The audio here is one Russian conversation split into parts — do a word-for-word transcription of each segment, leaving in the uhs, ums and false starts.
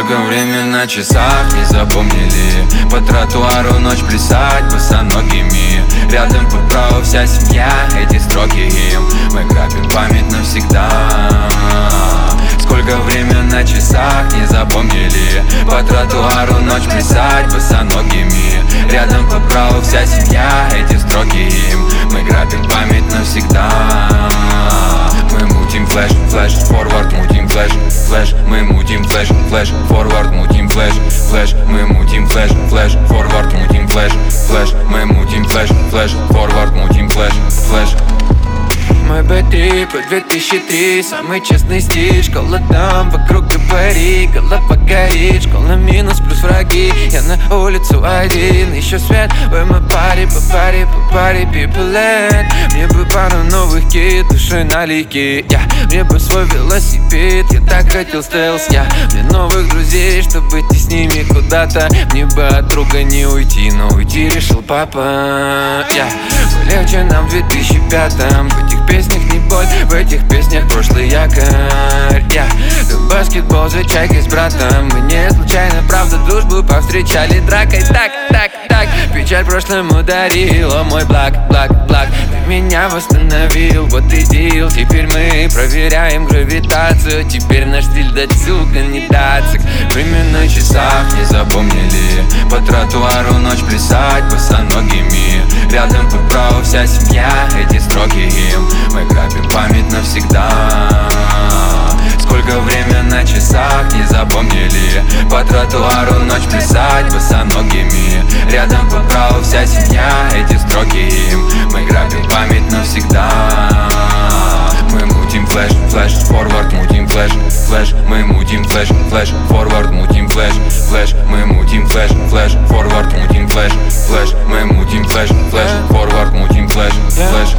Сколько времени на часах, не запомнили. По тротуару ночь плясать босоногими. Рядом по праву вся семья, эти строки им. Мы грабим память навсегда. Сколько времени на часах, не запомнили. По тротуару ночь плясать босоногими. Рядом по праву вся семья, эти строки им. Мы грабим память навсегда. Мы мутим флэш, флэш, форвард, мутим флэш, флэш. Мы мутим флэш, флэш, форвард, мутим флэш, флэш. Мы мутим флэш, флэш, форвард, мутим флэш, флэш. Мы мутим флэш, флэш, форвард, мутим флэш, флэш. Мой бэ-трип две тысячи три, самый честный стиль. Школа там, вокруг габарит, голова горит. Школа минус плюс враги, я на улицу один. Еще свет в моей паре, по паре, по паре, people land. Мне бы пару новых кит, душой налики, я. Мне бы свой велосипед, я так хотел стелс, я. Мне новых друзей, чтобы идти с ними куда-то. Мне бы от друга не уйти, но уйти решил папа, я. Легче нам в две тысячи пятом. В этих песнях не боль, в этих песнях прошлый якорь, я. Баскетбол за чайкой с братом. Мы не случайно, правда, дружбу повстречали дракой. Так, так, так, печаль прошлым ударил. О мой благ, благ, благ, ты меня восстановил, вот и дел. Теперь мы проверяем гравитацию. Теперь наш стиль дать ссылка, не дацик. Время на часах, не запомнили. По тротуару ночь плясать босоногими. Рядом по праву вся семья, эти строки им. Мы грабим память навсегда. Сколько время на часах, не запомнили. По тротуару ночь плясать босоногими. Рядом по праву вся семья, эти строки им. Мы грабим память навсегда. Мы мутим флэш, флэш, форвард, мутим флэш, флэш. Мы мутим флэш, флэш, форвард, мутим флэш, флэш. Мы мутим флэш, флэш, форвард, мутим флэш, флэш. Мы мутим флэш, флэш, форвард, мутим флэш, флэш.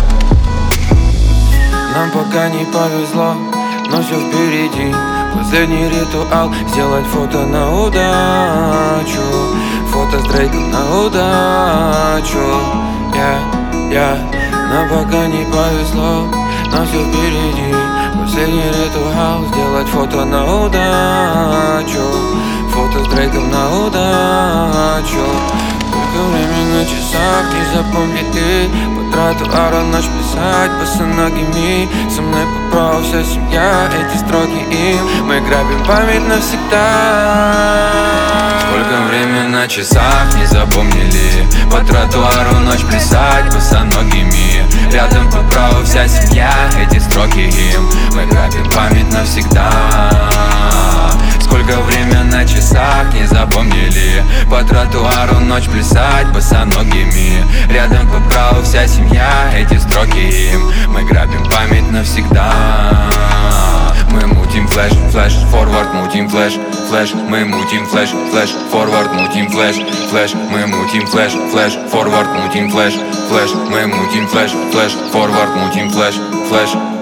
Нам пока не повезло, но все впереди. Последний ритуал — сделать фото на удачу. Фото с Дрейком на удачу. Я, я, нам пока не повезло, но все впереди. Последний ритуал — сделать фото на удачу. Фото с Дрейком на удачу. Сколько времени на часах, не запомни ты. По тротуару ночь писать босоногими. Со мной по праву вся семья, эти строки им. Мы грабим память навсегда. Сколько времени на часах, не запомнили. По тротуару ночь плясать босоногими. Рядом по праву вся семья, эти строки им. Мы грабим память навсегда. Сколько время на часах, не запомнили. По тротуару ночь плясать босоногими. Рядом по праву вся семья, эти строки им. Мы грабим память навсегда. Мы мутим флэш, флэш, форвард, мутим флэш, флэш. Мы мутим флэш, флэш, форвард, мутим флэш, флэш. Мы мутим флэш, флэш, форвард, мутим флэш, флэш. Мы мутим флэш, флэш, форвард, мутим флэш, флэш.